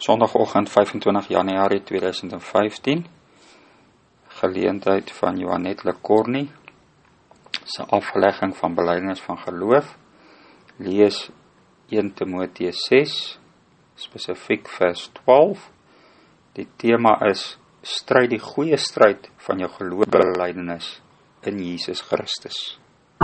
Sondagoggend 25 Januarie 2015, geleentheid van Johannet Lekornie, sy aflegging van belydenis van geloof, lees 1 Timoteus 6, spesifiek vers 12, die tema is, stryd die goeie stryd van jou geloofsbelydenis in Jesus Christus.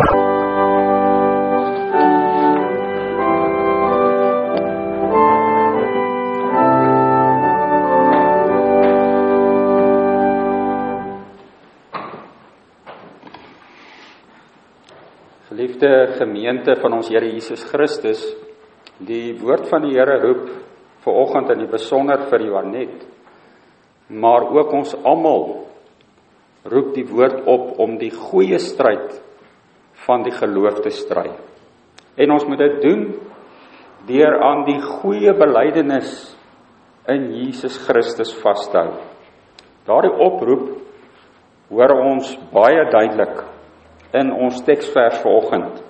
Geliefde gemeente van ons Here Jesus Christus, die woord van die Here roep vanoggend in die besonder vir Johannet, maar ook ons almal roep die woord op om die goeie stryd van die geloof te stry. En ons moet dit doen deur aan die goeie belydenis in Jesus Christus vas te hou. Daardie oproep hoor ons baie duidelik in ons teksvers vanoggend.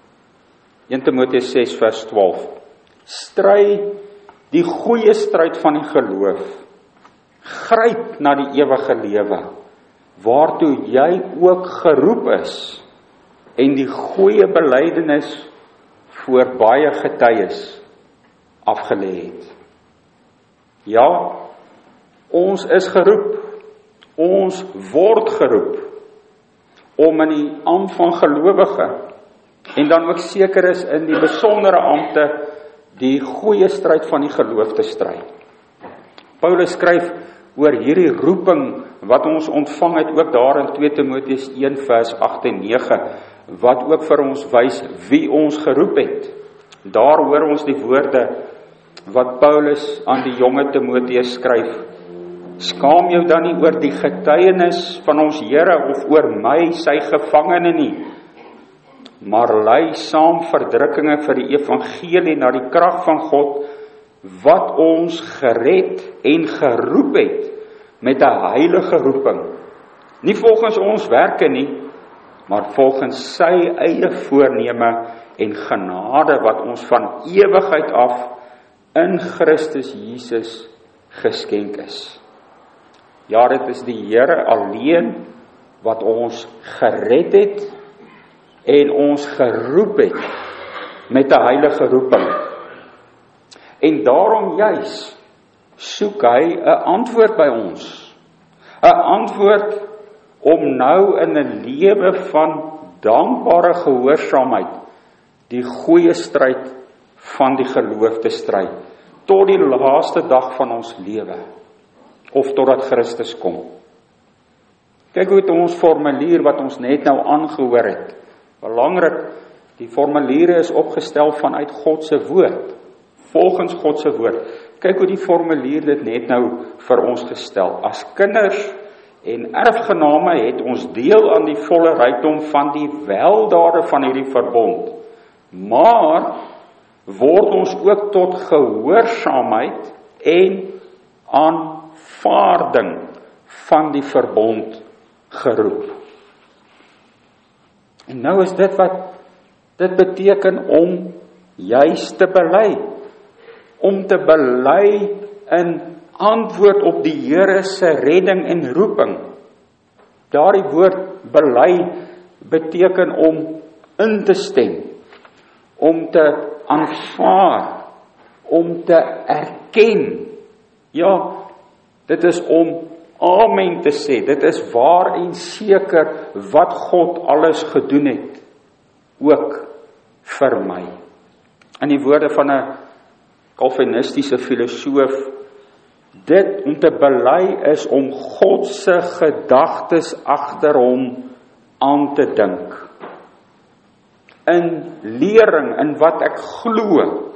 1 Timoteus 6 vers 12. Stry die goeie stryd van die geloof. Gryp na die ewige lewe, waartoe jy ook geroep is, en die goeie belydenis voor baie getuies afgelê het. Ja, ons is geroep. Ons word geroep om in die ambt van gelowige, en dan ook seker is in die besondere ampte, die goeie stryd van die geloof te stry. Paulus skryf oor hierdie roeping, wat ons ontvang het, ook daar in 2 Timoteus 1 vers 8 en 9, wat ook vir ons wys wie ons geroep het. Daar hoor ons die woorde, wat Paulus aan die jonge Timoteus skryf, skaam jou dan nie oor die getuienis van ons Here of oor my, sy gevangene nie, maar ly saam verdrukkinge vir die evangelie na die krag van God, wat ons gered en geroep het met 'n heilige roeping. Nie volgens ons werke nie, maar volgens sy eie voorneme en genade wat ons van ewigheid af in Christus Jesus geskenk is. Ja, dit is die Here alleen wat ons gered het en ons geroep het met 'n heilige roeping. En daarom juis soek hy 'n antwoord by ons. 'n Antwoord om nou in 'n lewe van dankbare gehoorsaamheid die goeie stryd van die geloof te stry tot die laaste dag van ons lewe. Of totdat Christus kom. Kyk hoe het ons formulier wat ons net nou aangehoor het. Belangrik, die formuliere is opgestel vanuit God se woord. Volgens God se woord. Kyk hoe die formulier dit net nou vir ons gestel. As kinders en erfgename het ons deel aan die volle rykdom van die weldade van hierdie verbond. Maar word ons ook tot gehoorsaamheid en aanvaarding van die verbond geroep. En nou is dit wat dit beteken om juis te bely. Om te bely in antwoord op die Here se redding en roeping. Daardie woord bely beteken om in te stem, om te aanvaar, om te erken. Ja, dit is om amen te sê, dit is waar en seker wat God alles gedoen het, ook vir my. In die woorde van 'n Calvinistiese filosoof, dit om te bely is om God se gedagtes agter hom aan te dink. In lering, in wat ek glo,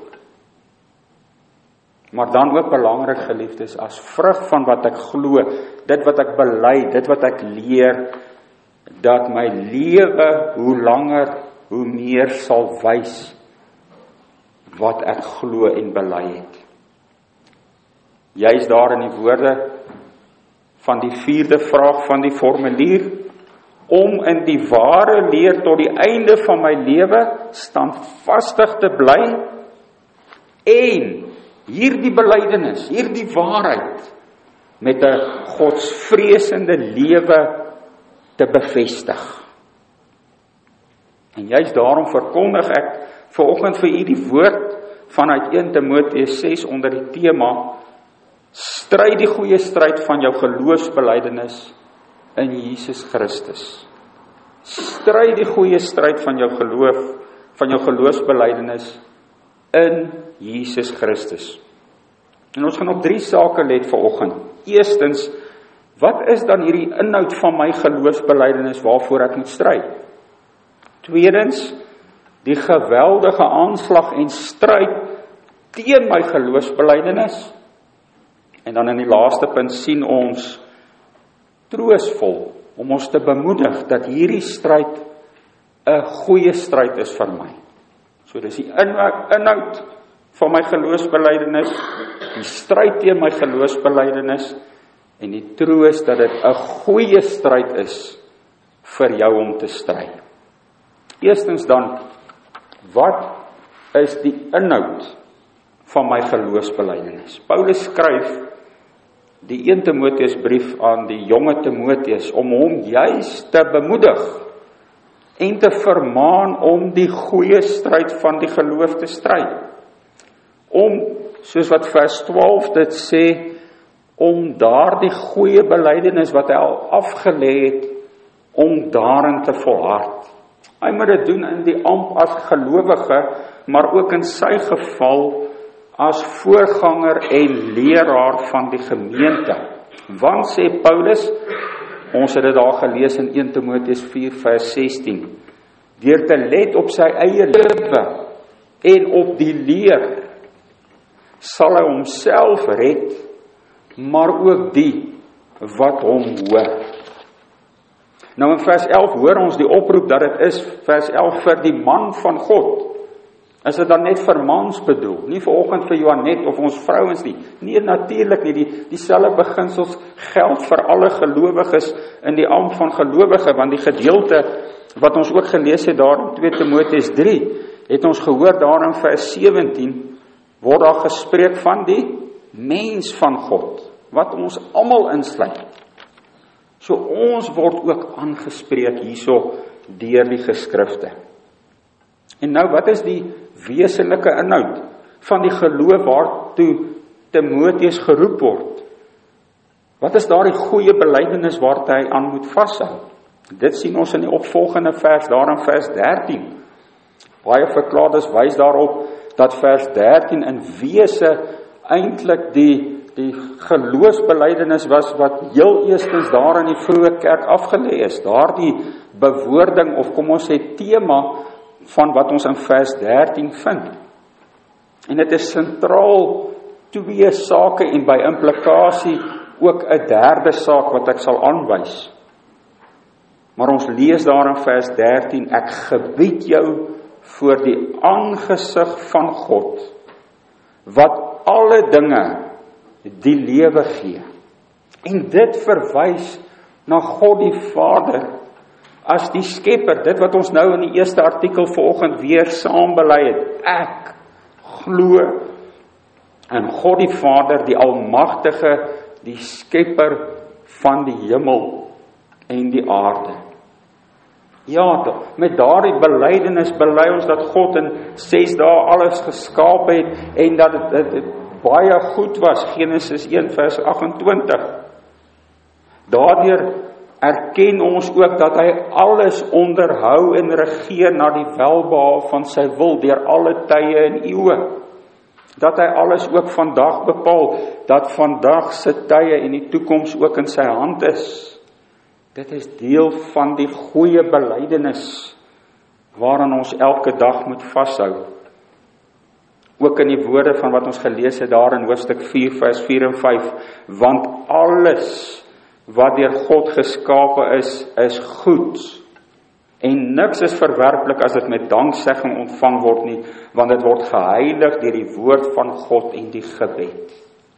maar dan ook belangrik, geliefdes, as vrug van wat ek glo, dit wat ek bely, dit wat ek leer, dat my lewe hoe langer, hoe meer sal wys wat ek glo en bely het. Juist daar in die woorde van die 4de vraag van die formulier, om in die ware leer tot die einde van my lewe standvastig te bly en hierdie belydenis, hierdie waarheid met 'n godsvreesende lewe te bevestig. En juist daarom verkondig ek vanoggend vir u die woord vanuit 1 Timoteus 6 onder die tema: stry die goeie stryd van jou geloofsbelydenis in Jesus Christus. Stry die goeie stryd van jou geloofsbelydenis in Jesus Christus. En ons gaan op 3 sake let vanoggend. Eerstens, wat is dan hierdie inhoud van my geloofsbelydenis waarvoor ek moet stry? Tweedens, die geweldige aanslag en stryd teen my geloofsbelydenis. En dan in die laaste punt sien ons troosvol om ons te bemoedig dat hierdie stryd 'n goeie stryd is vir my. So dis die inhoud van my geloofsbelydenis, die stryd teen my geloofsbelydenis en die troos dat dit 'n goeie stryd is vir jou om te stry. Eerstens dan, wat is die inhoud van my geloofsbelydenis? Paulus skryf die 1 Timoteus brief aan die jonge Timoteus om hom juis te bemoedig en te vermaan om die goeie stryd van die geloof te stry. Om, soos wat vers 12 dit sê, om daardie goeie belydenis wat hy al afgelê het, om daarin te volhard. Hy moet dit doen in die ampt as gelowige, maar ook in sy geval as voorganger en leraar van die gemeente. Want sê Paulus, ons het dit daar gelees in 1 Timoteus 4 vers 16, deur te let op sy eie lewe en op die leer, sal hy homself red, maar ook die wat hom hoor. Nou in vers 11 hoor ons die oproep dat dit is, vers 11 vir die man van God. Is dit dan net vir mans bedoel? Nie vanoggend vir Johannet of ons vrouens nie. Nee, natuurlik nie. Dieselfde beginsels geld vir alle gelowiges in die ampt van gelowige, want die gedeelte wat ons ook gelees het daar in 2 Timoteus 3, het ons gehoor daar in vers 17, word daar gespreek van die mens van God, wat ons almal insluit. So ons word ook aangespreek hierso deur die geskrifte. En nou, wat is die wesenlike inhoud van die geloof waartoe Timoteus geroep word? Wat is daardie goeie belydenis waartoe hy aan moet vashou? Dit sien ons in die opvolgende vers, daar in vers 13. Baie verklaarders wys daarop dat vers 13 in wese eintlik die geloofsbelydenis was wat heel eerstens daar in die vroeë kerk afgelê is. Daardie bewoording of kom ons sê tema van wat ons in vers 13 vind. En dit is sentraal 2 sake en by implikasie ook 'n derde saak wat ek sal aanwys. Maar ons lees daar in vers 13, ek gebied jou voor die aangesig van God, wat alle dinge die lewe gee. En dit verwys na God die Vader as die skepper, dit wat ons nou in die eerste artikel vanoggend weer saam bely het. Ek glo in God die Vader, die Almagtige, die skepper van die hemel en die aarde. Ja, met daardie belydenis bely ons dat God in 6 dae alles geskaap het en dat dit baie goed was, Genesis 1 vers 28. Daardeur erken ons ook dat hy alles onderhou en regeer na die welbehae van sy wil deur alle tye en eeue. Dat hy alles ook vandag bepaal, dat vandag se tye en die toekoms ook in sy hand is. Dit is deel van die goeie belydenis waaraan ons elke dag moet vashou. Ook in die woorde van wat ons gelees het daar in hoofstuk 4 vers 4 en 5, want alles wat deur God geskape is goed. En niks is verwerplik as dit met danksegging ontvang word nie, want dit word geheilig deur die woord van God en die gebed.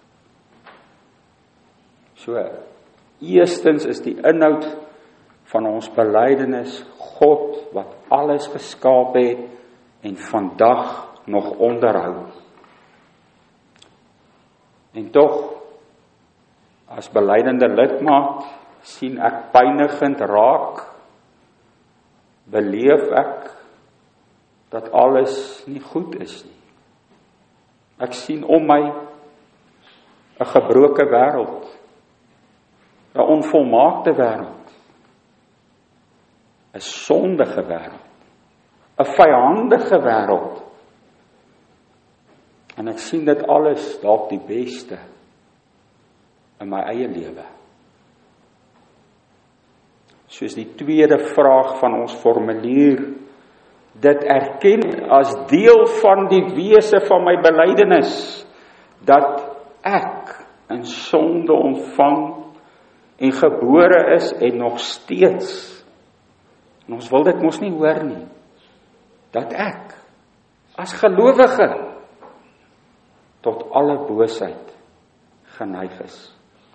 So, eerstens is die inhoud van ons belydenis God wat alles geskaap het en vandag nog onderhou. En tog, as belydende lidmaat, sien ek pynigend raak, beleef ek dat alles nie goed is nie. Ek sien om my 'n gebroke wêreld, 'n onvolmaakte wêreld, 'n sondige wêreld, 'n vyandige wêreld. En ek sien dit alles dalk die beste in my eie lewe. Soos die tweede vraag van ons formulier, dit erken as deel van die wese van my belydenis, dat ek in sonde ontvang en gebore is en nog steeds, en ons wil dit mos nie hoor nie, dat ek as gelowige tot alle boosheid geneig is.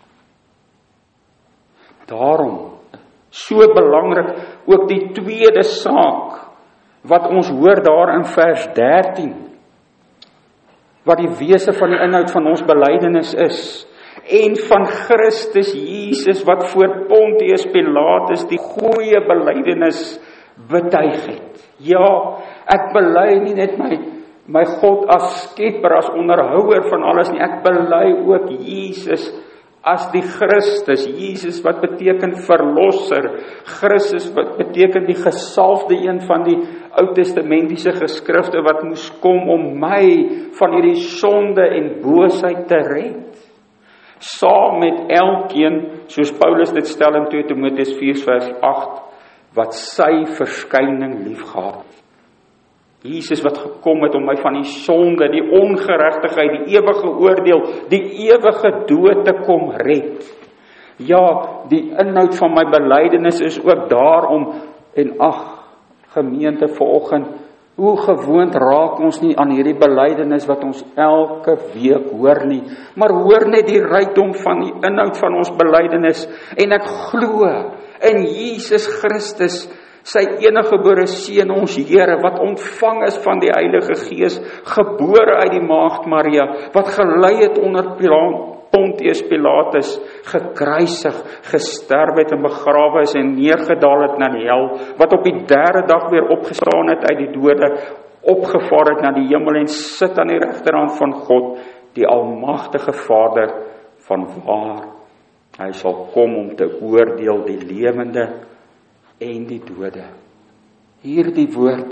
Daarom, so belangrik, ook die tweede saak, wat ons hoor daar in vers 13, wat die wese van die inhoud van ons belydenis is, en van Christus Jesus, wat voor Pontius Pilatus die goeie belydenis betuig het. Ja, ek bely nie net my God as skepper, as onderhouer van alles nie, ek bely ook Jesus as die Christus, Jesus wat beteken verlosser, Christus wat beteken die gesalfde een van die Ou Testamentiese geskrifte wat moes kom om my van hierdie sonde en boosheid te red. Saam met elkeen, soos Paulus dit stel in 2 Timoteus 4 vers 8, wat sy verskyning liefgehad. Jesus wat gekom het om my van die sonde, die ongeregtigheid, die ewige oordeel, die ewige dood te kom red. Ja, die inhoud van my belydenis is ook daarom, en gemeente vanoggend, hoe gewoond raak ons nie aan hierdie belydenis wat ons elke week hoor nie, maar hoor net die rykdom van die inhoud van ons belydenis, en ek glo in Jesus Christus, sy eniggebore seun, ons Here, wat ontvang is van die Heilige Gees, gebore uit die maagd Maria, wat gelei het onder Pontius Pilatus, gekruisig, gesterf het en begrawe is en neergedaal het na die hel, wat op die 3de dag weer opgestaan het uit die dode, opgevaar het na die hemel en sit aan die regterhand van God, die almagtige Vader, van waar hy sal kom om te oordeel die lewende en die dode. Hierdie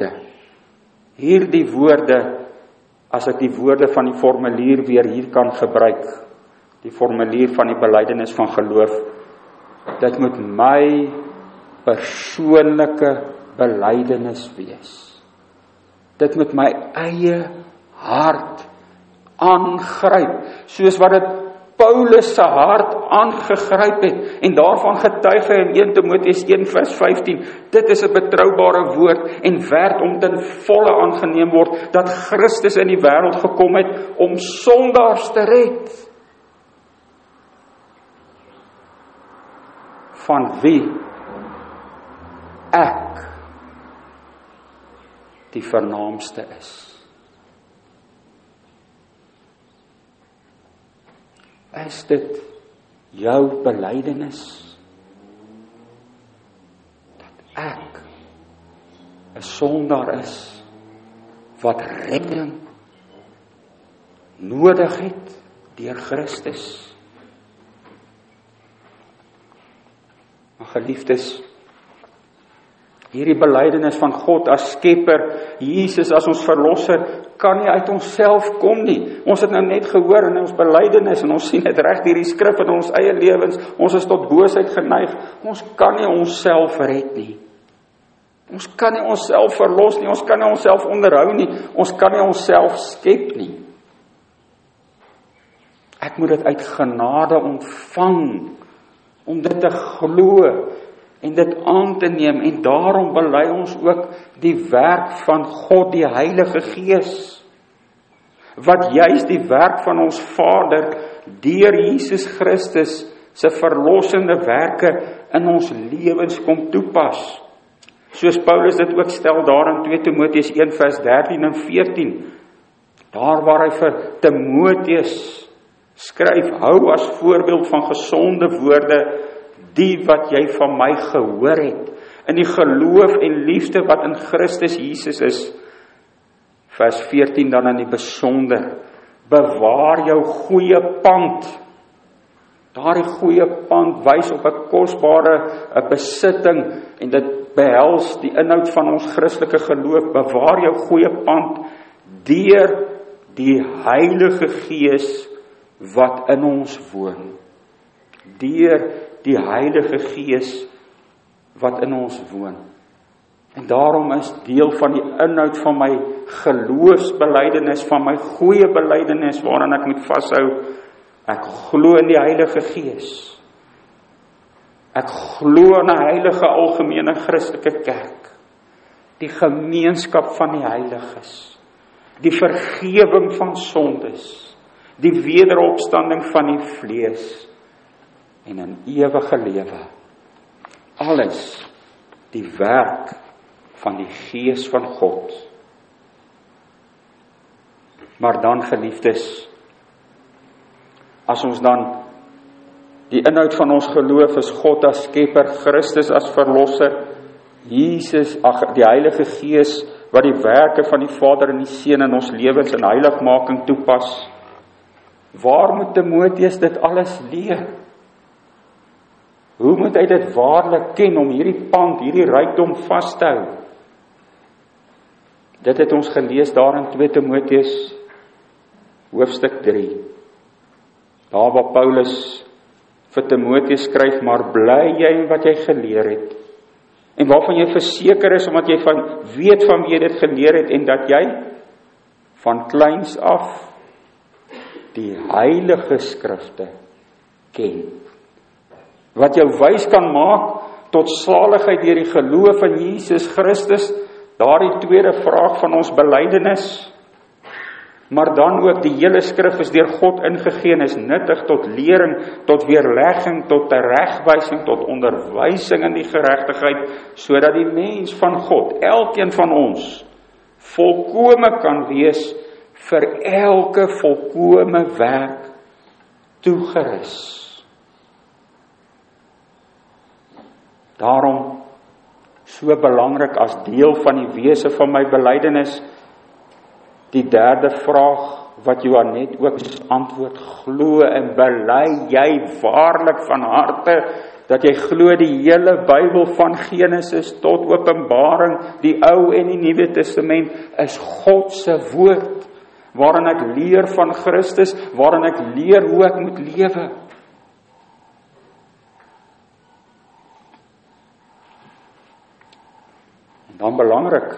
woorde, as ek die woorde van die formulier weer hier kan gebruik, die formulier van die belydenis van geloof, dit moet my persoonlike belydenis wees. Dit moet my eie hart aangryp, soos wat dit Paulus se hart aangegryp het, en daarvan getuig hy in 1 Timoteus 1 vers 15, dit is 'n betroubare woord, en werd om ten volle aangeneem word, dat Christus in die wêreld gekom het, om sondaars te red. Van wie ek die vernaamste is. Is dit jou belydenis, dat ek 'n sondaar is, wat redding nodig het deur Christus? Maar geliefdes, hierdie belydenis van God as skepper, Jesus as ons verlosser, kan nie uit onsself kom nie. Ons het nou net gehoor in ons belydenis, en ons sien dit reg deur die skrif in ons eie lewens, ons is tot boosheid geneig, ons kan nie onsself red nie. Ons kan nie onsself verlos nie, ons kan nie onsself onderhou nie, ons kan nie onsself skep nie. Ek moet dit uit genade ontvang, om dit te glo, en dit aan te neem, en daarom bely ons ook die werk van God, die Heilige Gees, wat juis die werk van ons Vader, deur Jesus Christus, se verlossende werke in ons lewens kom toepas. Soos Paulus dit ook stel daar in 2 Timoteus 1 vers 13 en 14, daar waar hy vir Timoteus Skryf, hou as voorbeeld van gesonde woorde die wat jy van my gehoor het, in die geloof en liefde wat in Christus Jesus is. Vers 14 dan in die besonder, bewaar jou goeie pand. Daardie goeie pand wys op 'n kosbare 'n besitting, en dit behels die inhoud van ons Christelike geloof. Bewaar jou goeie pand deur die Heilige Gees wat in ons woon. Deur die Heilige Gees wat in ons woon. En daarom is deel van die inhoud van my geloofsbelydenis, van my goeie belydenis waaraan ek moet vashou, ek glo in die Heilige Gees. Ek glo in 'n heilige algemene Christelike kerk. Die gemeenskap van die heiliges. Die vergewing van sondes. Die wederopstanding van die vlees. En 'n ewige lewe. Alles die werk van die Gees van God. Maar dan, geliefdes, as ons dan die inhoud van ons geloof is God as skepper, Christus as verlosser, Jesus, die Heilige Gees wat die werke van die Vader en die Seun in ons lewens en heiligmaking toepas. Waar moet Timoteus dit alles leer? Hoe moet hy dit waarlik ken om hierdie pand, hierdie rykdom vas te hou? Dit het ons gelees daar in 2 Timoteus hoofstuk 3. Daar waar Paulus vir Timoteus skryf, maar bly jy in wat jy geleer het, en waarvan jy verseker is, omdat jy weet van wie jy dit geleer het, en dat jy van kleins af die heilige skrifte ken, wat jou wys kan maak tot saligheid deur die geloof in Jesus Christus. Daardie tweede vraag van ons belydenis, maar dan ook die hele skrif is deur God ingegee en is nuttig tot lering, tot weerlegging, tot teregwysing, tot onderwysing in die geregtigheid, sodat die mens van God, elkeen van ons, volkome kan wees vir elke volkome werk toegerus. Daarom, so belangrik as deel van die wese van my belydenis, die derde vraag wat Johannet ook antwoord, glo en bely jy waarlik van harte, dat jy glo die hele Bybel van Genesis tot Openbaring, die Ou en die Nuwe Testament, is God se woord, waarin ek leer van Christus, waarin ek leer hoe ek moet lewe. En dan belangrik,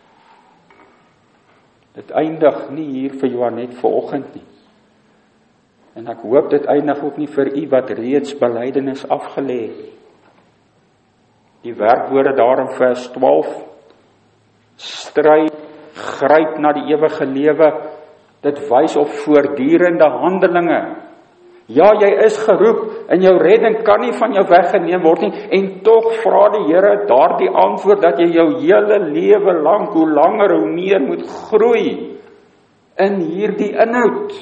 dit eindig nie hier vir Johannet vanoggend nie. En ek hoop dit eindig ook nie vir u wat reeds belydenis afgelê het nie. Die werkwoorde daar in vers 12, stry, gryp na die ewige lewe, dit wys op voortdurende handelinge. Ja, jy is geroep en jou redding kan nie van jou weggeneem word nie, en tog vra die Here daardie antwoord dat jy jou hele lewe lank, hoe langer hoe meer moet groei in hierdie inhoud.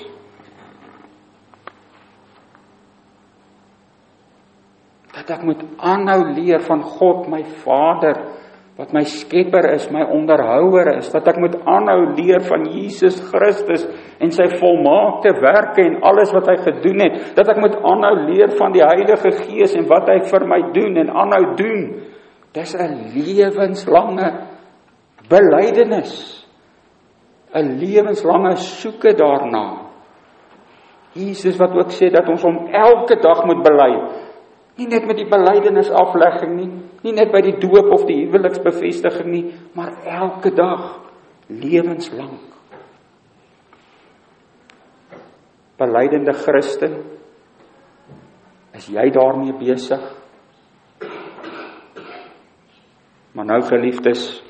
Dat ek moet aanhou leer van God, my Vader, wat my skepper is, my onderhouer is, dat ek moet aanhou leer van Jesus Christus en sy volmaakte werke en alles wat hy gedoen het, dat ek moet aanhou leer van die Heilige Gees en wat hy vir my doen en aanhou doen. Dis 'n lewenslange belydenis, 'n lewenslange soeke daarna. Jesus wat ook sê dat ons hom elke dag moet bely, nie net met die belydenis aflegging nie net by die doop of die huweliksbevestiging nie, maar elke dag, lewenslang. Belydende Christen, is jy daarmee besig? Maar nou, geliefdes,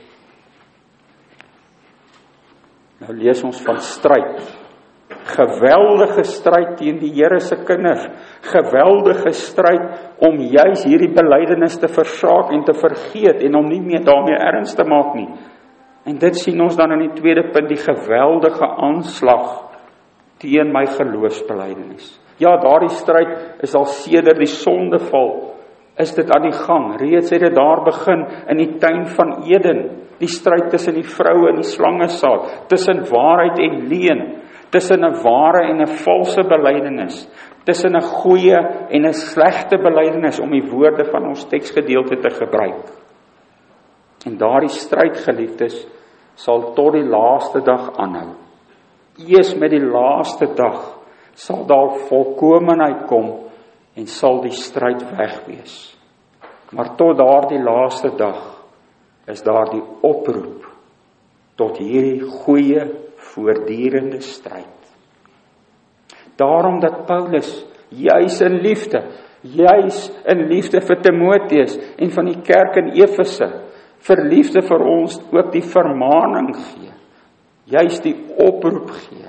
nou lees ons van stryd. Geweldige stryd teen die Here se kinders, geweldige stryd om juis hierdie belydenis te versaak en te vergeet en om nie meer daarmee erns te maak nie. En dit sien ons dan in die tweede punt, die geweldige aanslag teen my geloofsbelijdenis. Ja, daardie stryd is al sedert die sondeval, is dit aan die gang. Reeds het dit daar begin in die tuin van Eden. Die stryd tussen die vroue en die slangesaad, tussen waarheid en leuen, tussen 'n ware en 'n valse belydenis, tussen 'n goeie en 'n slegte belydenis, om die woorde van ons teksgedeelte te gebruik. En daardie stryd, geliefdes, sal tot die laaste dag aanhou. Eers met die laaste dag sal daar volkomenheid kom en sal die stryd weg wees. Maar tot daardie laaste dag is daar die oproep tot hierdie goeie, voortdurende stryd. Daarom dat Paulus, juis in liefde vir Timoteus en van die kerk in Efese, vir liefde vir ons ook die vermaning gee, juis die oproep gee.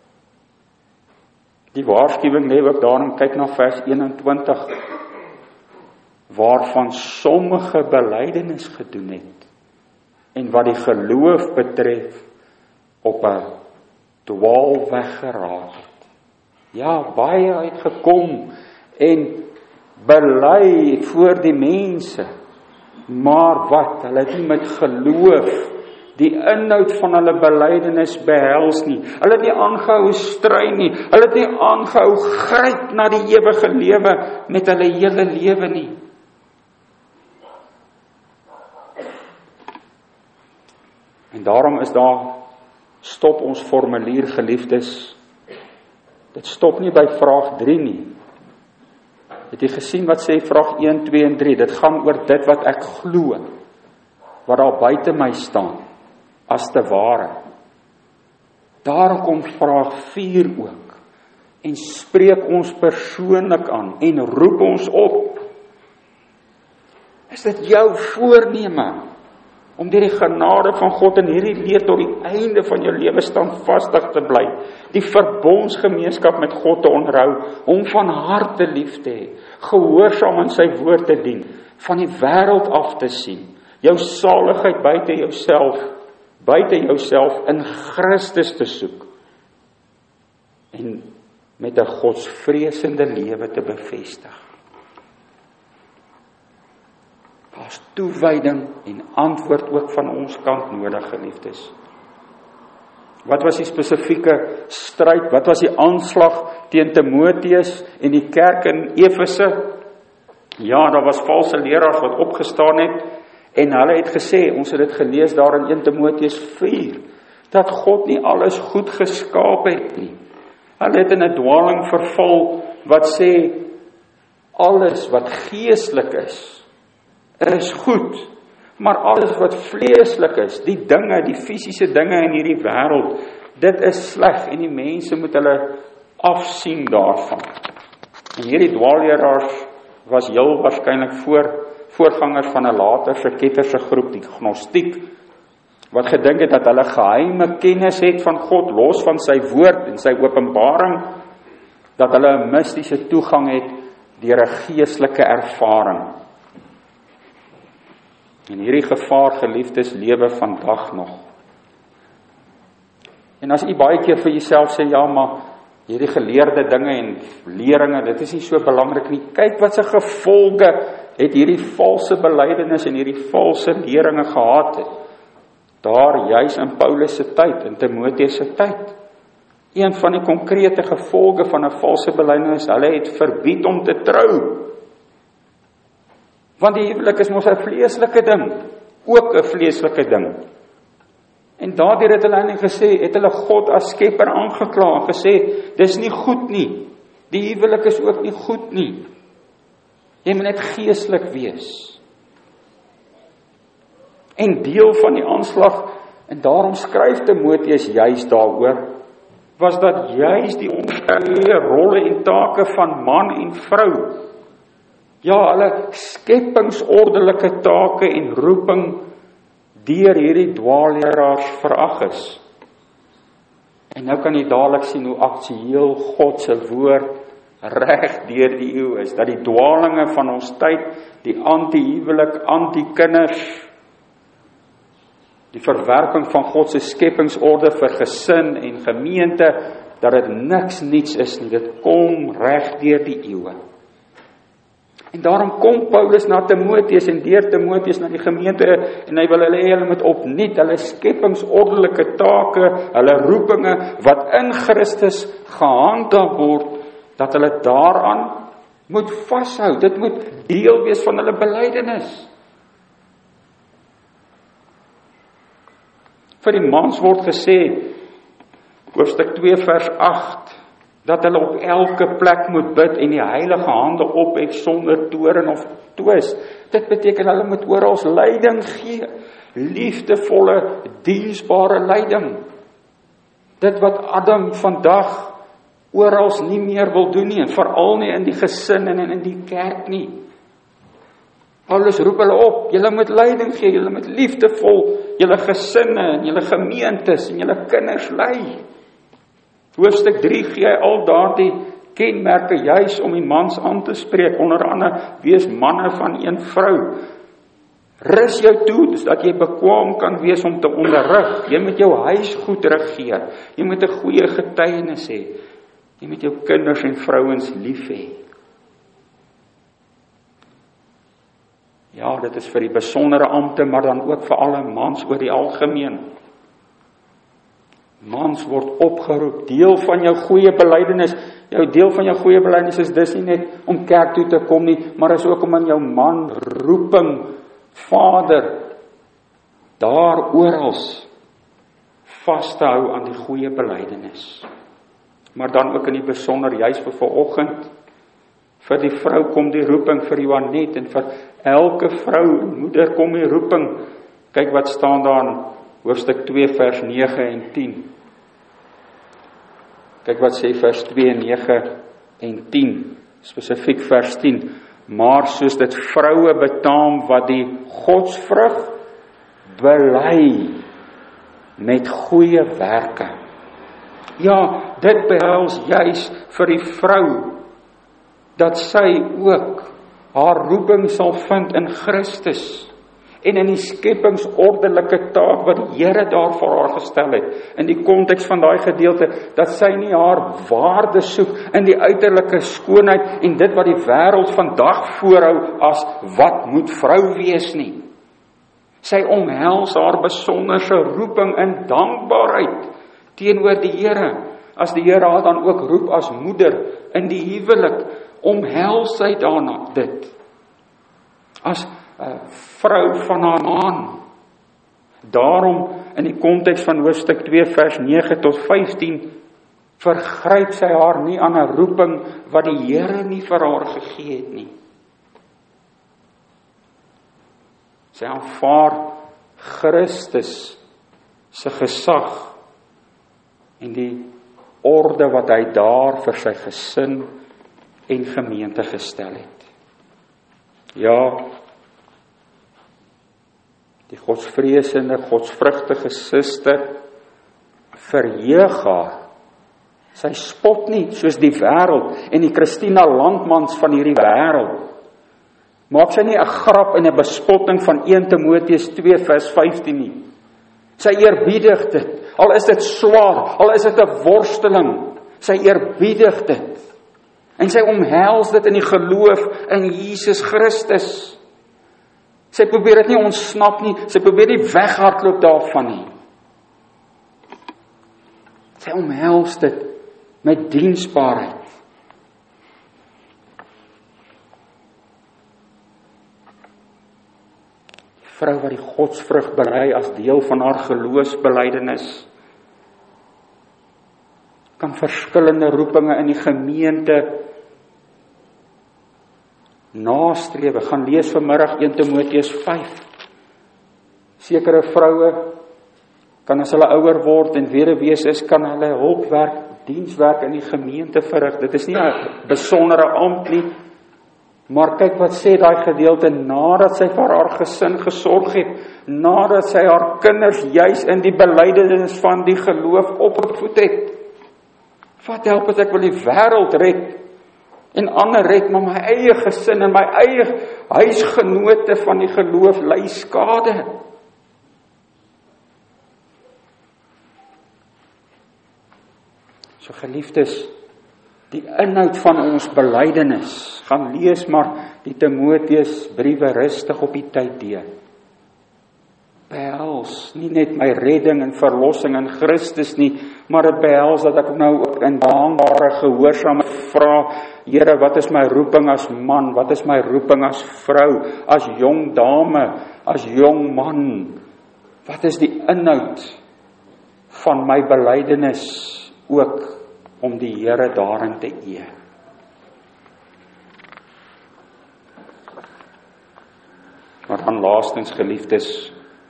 Die waarskuwing lê ook daarom, kyk na vers 21, waarvan sommige belydenis gedoen het, en wat die geloof betref, op 'n dwaalweg geraak het. Ja, baie het gekom en bely voor die mense, maar wat, hulle het nie met geloof die inhoud van hulle belydenis behels nie. Hulle het nie aangehou stry nie. Hulle het nie aangehou gryp na die ewige lewe met hulle hele lewe nie. En daarom is daar, stop ons formulier, geliefdes. Dit stop nie by vraag 3 nie. Het jy gesien wat sê vraag 1, 2 en 3? Dit gaan oor dit wat ek glo, wat daar buite my staan, as te ware. Daar kom vraag 4 ook, en spreek ons persoonlik aan, en roep ons op. Is dit jou voorneme, om deur die genade van God in hierdie leer tot die einde van jou lewe standvastig te bly, die verbondsgemeenskap met God te onderhou, hom van harte lief te hê, gehoorsaam aan sy woord te dien, van die wêreld af te sien, jou saligheid buite jouself in Christus te soek, en met 'n godsvreesende lewe te bevestig. Daar's toewyding en antwoord ook van ons kant nodig, geliefdes. Wat was die spesifieke stryd? Wat was die aanslag teen Timoteus en die kerk in Efese? Ja, daar was valse leraars wat opgestaan het, en hulle het gesê, ons het dit gelees daar in 1 Timoteus 4, dat God nie alles goed geskaap het nie. Hulle het in 'n dwaling verval wat sê, alles wat geestelik is goed, maar alles wat vleeslik is, die dinge, die fisiese dinge in hierdie wêreld, dit is sleg, en die mense moet hulle afsien daarvan. En hierdie dwaalleraars was heel waarskynlik voorgangers van 'n laterse ketterse groep, die gnostiek, wat gedink het dat hulle geheime kennis het van God, los van sy woord en sy openbaring, dat hulle 'n mystiese toegang het deur 'n geestelike ervaring. En hierdie gevaar, geliefdes, lewe vandag nog. En as u baie keer vir jouself sê, ja, maar hierdie geleerde dinge en leringe, dit is nie so belangrik nie. Kyk wat se gevolge het hierdie valse belydenis en hierdie valse leringe gehad het. Daar juis in Paulus se tyd, in Timoteus se tyd. Een van die konkrete gevolge van 'n valse belydenis, hulle het verbied om te trou. Want die huwelik is mos 'n vleeslike ding, ook 'n vleeslike ding. En daardeur het hulle gesê, het hulle God as skepper aangekla en gesê, dis nie goed nie. Die huwelik is ook nie goed nie. Jy moet net geestelik wees. En deel van die aanslag, en daarom skryf Timoteus juis daaroor, was dat juis die onderskeie rolle en take van man en vrou, ja, hulle skepingsordelike take en roeping deur hierdie dwaalleraars verag is. En nou kan jy dadelik sien hoe aktueel God se woord reg deur die eeu is, dat die dwalinge van ons tyd, die anti-huwelik, anti-kinders, die verwerping van God se skepingsorde vir gesin en gemeente, dat dit niks niets is nie, dit kom reg deur die eeue. En daarom kom Paulus na Timoteus en deur Timoteus na die gemeente en hy wil hulle hê hulle moet opnuut hulle skepingsordelike take, hulle roepinge wat in Christus gehandhaaf word, dat hulle daaraan moet vashou. Dit moet deel wees van hulle belydenis. Vir die mans word gesê, hoofstuk 2 vers 8, dat hulle op elke plek moet bid en die heilige hande ophef sonder toorn of twis. Dit beteken hulle moet oral leiding gee, liefdevolle, diensbare leiding. Dit wat Adam vandag oral nie meer wil doen nie, en veral nie in die gesin en in die kerk nie. Paulus roep hulle op, julle moet leiding gee, julle moet liefdevol julle gesinne en julle gemeentes en julle kinders lei. Hoofstuk 3 gee hy al daardie kenmerke juis om die mans aan te spreek, onder andere, wees manne van een vrou. Rus jou toe, dat jy bekwaam kan wees om te onderrig. Jy moet jou huis goed regeer. Jy moet 'n goeie getuienis hê. Jy moet jou kinders en vrouens lief hê. Ja, dit is vir die besondere ampte, maar dan ook vir alle mans oor die algemeen. Mans word opgeroep, deel van jou goeie belydenis. Deel van jou goeie belydenis is dis nie net om kerk toe te kom nie, maar is ook om in jou man roeping, Vader, daar orals vas te hou aan die goeie belydenis. Maar dan ook in die besonder, juis vir vanoggend, vir die vrou kom die roeping, vir Johanet, en vir elke vrou, moeder kom die roeping. Kyk wat staan daar in hoofstuk 2 vers 9 en 10. Kyk wat sê vers 2, 9 en 10, spesifiek vers 10. Maar soos dit vroue betaam wat die godsvrug bely met goeie werke. Ja, dit behels juis vir die vrou, dat sy ook haar roeping sal vind in Christus, en in die skepingsordelike taak wat die Here daar vir haar gestel het, in die konteks van daai gedeelte, dat sy nie haar waarde soek in die uiterlike skoonheid, en dit wat die wêreld vandag voorhou as wat moet vrou wees nie. Sy omhels haar besonderse roeping in dankbaarheid teenoor die Here, as die Here haar dan ook roep as moeder in die huwelik, omhels sy daarna dit, as vrou van haar man. Daarom in die konteks van hoofstuk 2 vers 9 tot 15 vergryp sy haar nie aan 'n roeping wat die Here nie vir haar gegee het nie. Sy aanvaar Christus se gesag en die orde wat hy daar vir sy gesin en gemeente gestel het. Ja, die godsvreesende, godsvrugtige suster verheug haar. Sy spot nie soos die wêreld en die Christina Landmans van hierdie wêreld. Maak sy nie 'n grap en 'n bespotting van 1 Timoteus 2 vers 15 nie. Sy eerbiedig dit, al is dit swaar, al is dit 'n worsteling, sy eerbiedig dit. En sy omhels dit in die geloof in Jesus Christus. Sy probeer dit nie ontsnap nie, sy probeer nie weghardloop daarvan nie. Sy omhels dit met diensbaarheid. Die vrou wat die godsvrug bely as deel van haar geloofsbelydenis, kan verskillende roepinge in die gemeente nastrewe. Gaan lees vanmiddag 1 Timoteus 5. Sekere vroue kan as hulle ouer word en weduwees is, kan hulle hulpwerk, dienswerk in die gemeente verrig. Dit is nie 'n besondere ampt nie, maar kyk wat sê daai gedeelte, nadat sy vir haar gesin gesorg het, nadat sy haar kinders juis in die belydenis van die geloof opgevoed het. Wat help as ek wil die wêreld red en ander red, maar my eie gesin en my eie huisgenote van die geloof ly skade. So geliefdes, die inhoud van ons belydenis, gaan lees maar die Timoteus briewe rustig op die tyd deur. Behels nie net my redding en verlossing in Christus nie, maar dit behels dat ek nou ook in dankbare gehoorsaamheid vra, Here, wat is my roeping as man, wat is my roeping as vrou, as jong dame, as jong man, wat is die inhoud van my belydenis ook om die Here daarin te eer. Maar dan laastens geliefdes,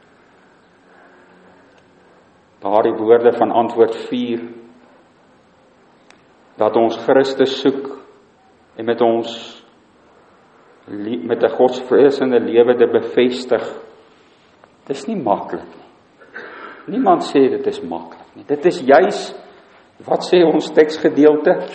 daardie woorde van antwoord 4, dat ons Christus soek en met ons met 'n godsvreesende lewe te bevestig. Dis nie maklik nie. Niemand sê dit is maklik nie. Dit is juis, wat sê ons teksgedeelte?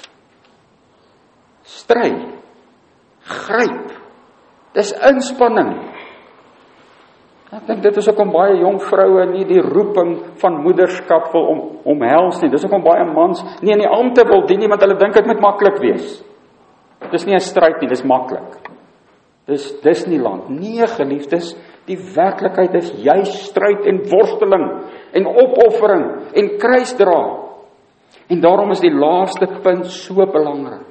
Stry, gryp. Dis inspanning. Ek dink dit is ook om baie jong vroue nie die roeping van moederskap wil omhels nie. Dis ook om baie mans nie in die ampte wil dien nie, want hulle dink dit moet maklik wees. Dis nie 'n stryd nie, dis maklik. Dis nie land. Nee, geliefdes, die werklikheid is juis stryd en worsteling en opoffering en kruisdra. En daarom is die laaste punt so belangrik.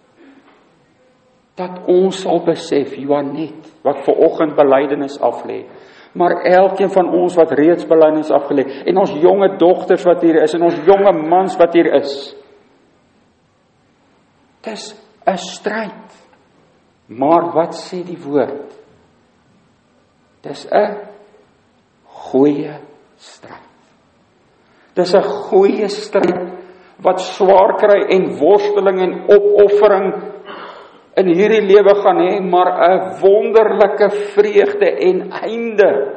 Dat ons sal besef, Johannet, wat vanoggend belydenis aflê, maar elkeen van ons wat reeds belydenis afgelê, en ons jonge dogters wat hier is, en ons jonge mans wat hier is. Dis 'n stryd. Maar wat sê die woord? Dis 'n goeie stryd. Dis 'n goeie stryd wat swaar kry en worsteling en opoffering in hierdie lewe gaan hê, maar 'n wonderlike vreugde en einde.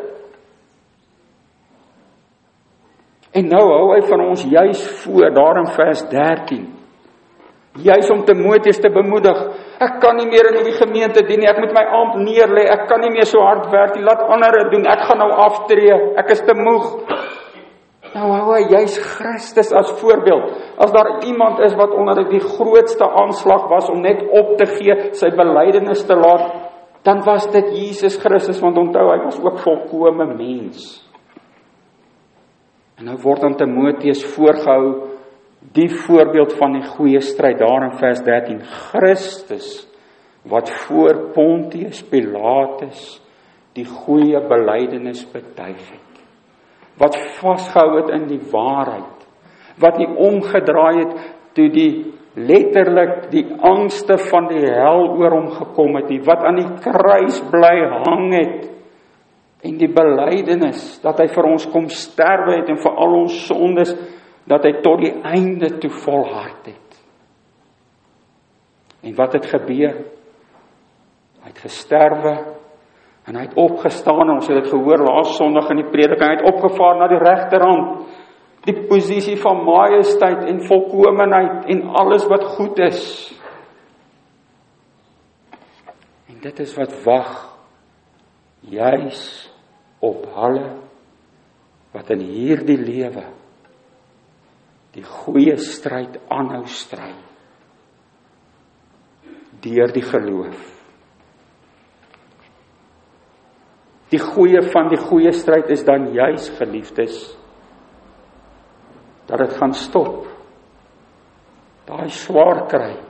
En nou hou hy van ons juis voor, daar in vers 13. Juis om Timoteus te bemoedig, ek kan nie meer in die gemeente dien nie, ek moet my amp neerlê, ek kan nie meer so hard werk nie, laat ander dit doen, ek gaan nou aftree, ek is te moeg. Nou hou hy juis Christus as voorbeeld. As daar iemand is wat onder die grootste aanslag was om net op te gee, sy belydenis te laat, dan was dit Jesus Christus, want onthou, hy was ook volkome mens. En nou word aan Timoteus voorgehou die voorbeeld van die goeie stryd, daar in vers 13, Christus, wat voor Pontius Pilatus die goeie belydenis betuig het, wat vasgehou het in die waarheid, wat nie omgedraai het toe die letterlik die angste van die hel oor hom gekom het nie, wat aan die kruis bly hang het, en die belydenis, dat hy vir ons kom sterwe het, en vir al ons sondes, dat hy tot die einde toe volhard het. En wat het gebeur? Hy het gesterwe, en hy het opgestaan, en ons het dit gehoor laas Sondag in die prediking, hy het opgevaar na die regterhand, die posisie van majesteit en volkomenheid, en alles wat goed is. En dit is wat wag, juis op hulle, wat in hierdie lewe, die goeie stryd aanhou stry, deur die geloof. Die goeie van die goeie stryd is dan juis, geliefdes, dat het gaan stop. Daai swaar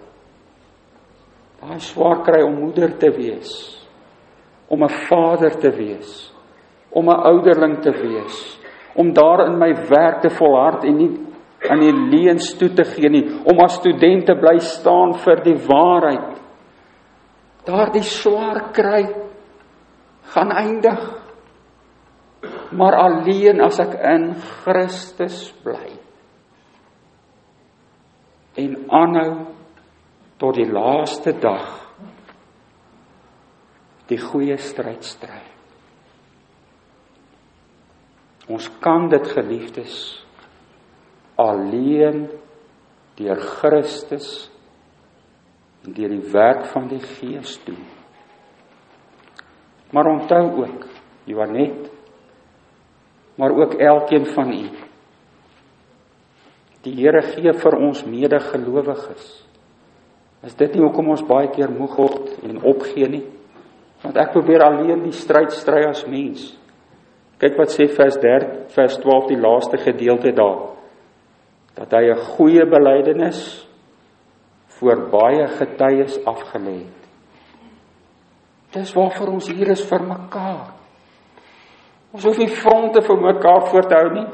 kry om moeder te wees, om 'n vader te wees, om 'n ouderling te wees, om daar in my werk te volhard en nie aan die leuns toe te gee nie, om as student te bly staan vir die waarheid. Daardie swaar kry gaan eindig, maar alleen as ek in Christus bly en aanhou tot die laaste dag die goeie stryd stry. Ons kan dit, geliefdes, alleen deur Christus en deur die werk van die Gees doen. Maar onthou ook, Johannet, maar ook elkeen van u, Die Here gee vir ons medegelowiges. Is dit nie hoekom ons baie keer moeg word en opgee nie? Want ek probeer alleen die stryd stry as mens. Kyk wat sê vers 12, die laaste gedeelte daar. Dat hy 'n goeie belydenis voor baie getuies afgelê het. Dis waarvoor ons hier is, vir mekaar. Ons hoef nie fronte vir mekaar voor te hou nie.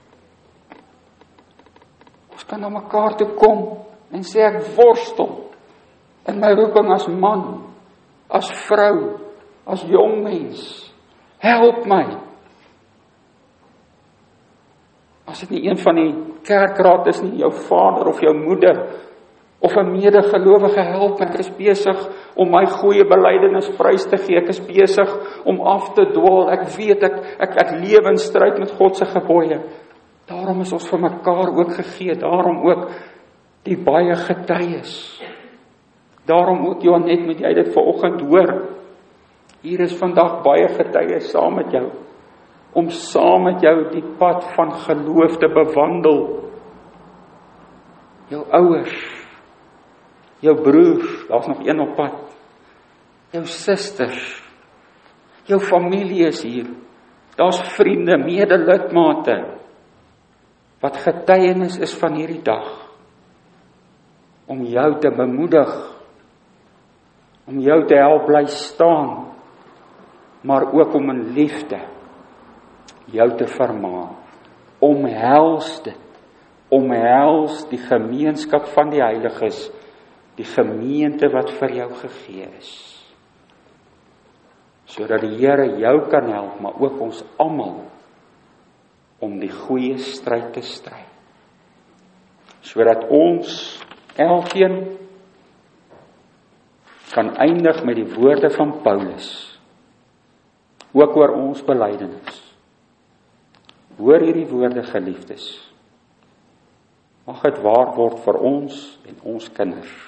Ons kan na mekaar toe kom en sê ek worstel in my roeping as man, as vrou, as jong mens. Help my. As dit nie een van die kerkraad is nie, jou vader of jou moeder, of 'n medegelowige help, ek is besig om my goeie belydenis prys te gee, ek is besig om af te dwaal, ek weet, ek lewe in stryd met God se gebooie. Daarom is ons vir mekaar ook gegee, daarom ook die baie getuies. Daarom ook, Johannet, moet jy dit vanoggend hoor. Hier is vandag baie getuies saam met jou, om saam met jou die pad van geloof te bewandel. Jou ouers, jou broers, daar's nog een op pad, jou susters, jou familie is hier, daar's vriende, medelidmate, wat getuienis is van hierdie dag, om jou te bemoedig, om jou te help bly staan, maar ook om in liefde jou te vermaan. Omhels dit, omhels die gemeenskap van die heiliges, die gemeente wat vir jou gegee is, sodat die Here jou kan help, maar ook ons almal, om die goeie stryd te stry, sodat ons elkeen kan eindig met die woorde van Paulus, ook oor ons belydenis. Hoor hierdie woorde, geliefdes. Mag dit waar word vir ons en ons kinders.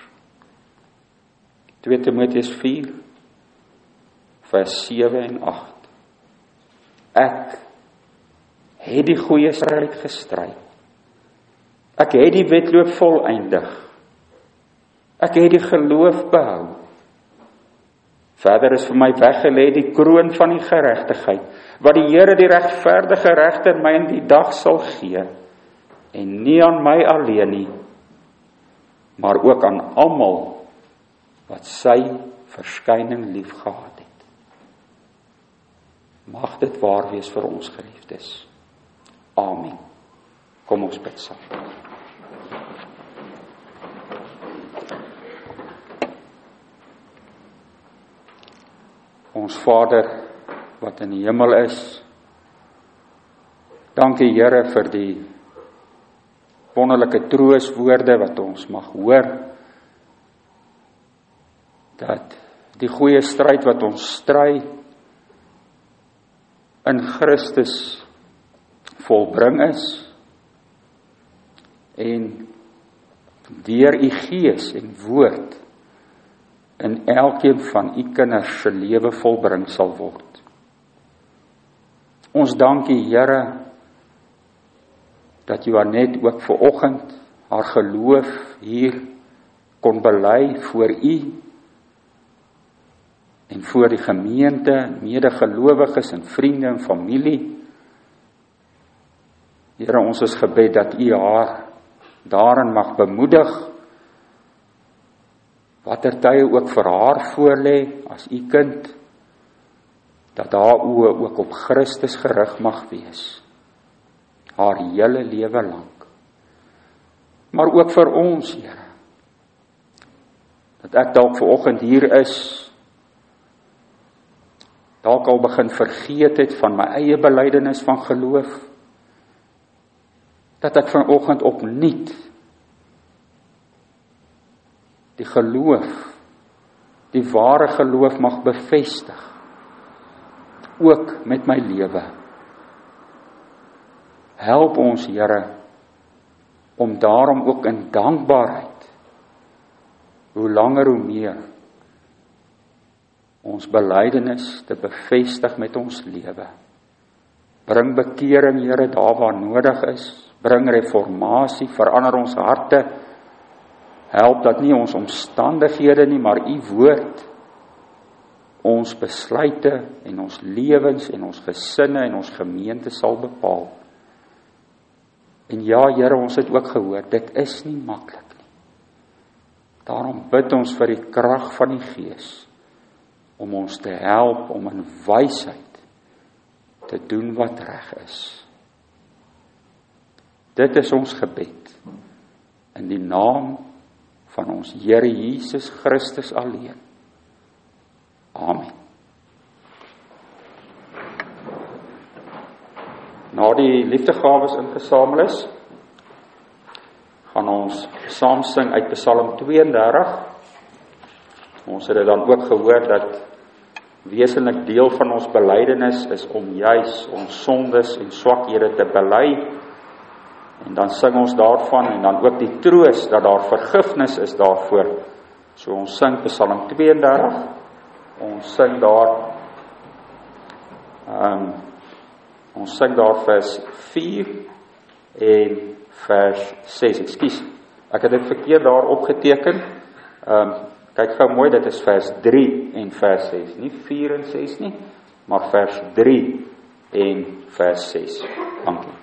2 Timoteus 4, vers 7 en 8. Ek het die goeie stryd gestry. Ek het die wedloop volëindig. Ek het die geloof behou. Verder is vir my weggelê die kroon van die geregtigheid, wat die Here die regverdige regter my in die dag sal gee, en nie aan my alleen nie, maar ook aan almal wat sy verskyning lief gehad het. Mag dit waar wees vir ons, geliefdes. Amen. Kom ons bid saam. Ons Vader wat in die hemel is, dankie Here vir die wonderlike troostwoorde wat ons mag hoor, dat die goeie stryd wat ons stry in Christus volbring is, en deur u Gees en woord in elkeen van u kinders se lewe volbring sal word. Ons dankie Here dat Johannet ook vanoggend haar geloof hier kon bely voor u en voor die gemeente, medegelowiges en vriende en familie. Here, ons is gebed dat u haar daarin mag bemoedig, watter tye ook vir haar voorlê as u kind, dat haar oë ook op Christus gerig mag wees, haar hele lewe lank. Maar ook vir ons, Here, dat ek dalk vanoggend hier is, dalk al begin vergeet het van my eie belydenis van geloof, dat ek vanoggend opnuut die geloof, die ware geloof mag bevestig, ook met my lewe. Help ons, Here, om daarom ook in dankbaarheid, hoe langer hoe meer, ons belydenis te bevestig met ons lewe. Bring bekering, Here, daar waar nodig is. bring reformatie, verander ons harte, help dat nie ons omstandighede nie, maar u woord ons besluite en ons lewens en ons gesinne en ons gemeente sal bepaal. En ja, Here, ons het ook gehoor, dit is nie maklik nie. Daarom bid ons vir die krag van die Gees, om ons te help om in wysheid te doen wat reg is. Dit is ons gebed, in die naam van ons Here Jesus Christus alleen. Amen. Na die liefdegawes ingesamel is, gaan ons saam sing uit Psalm 32. Ons het dit dan ook gehoor dat wesenlik deel van ons belydenis is om juis ons sondes en swakhede te bely. En dan sing ons daarvan en dan ook die troos dat daar vergifnis is daarvoor. So ons sing Psalm 32. Ons sing daar vers 4 en vers 6. Ekskuus, ek het dit verkeerd daar opgeteken. Kyk gou mooi, dit is vers 3 en vers 6. Nie 4 en 6 nie, maar vers 3 en vers 6. Dankie.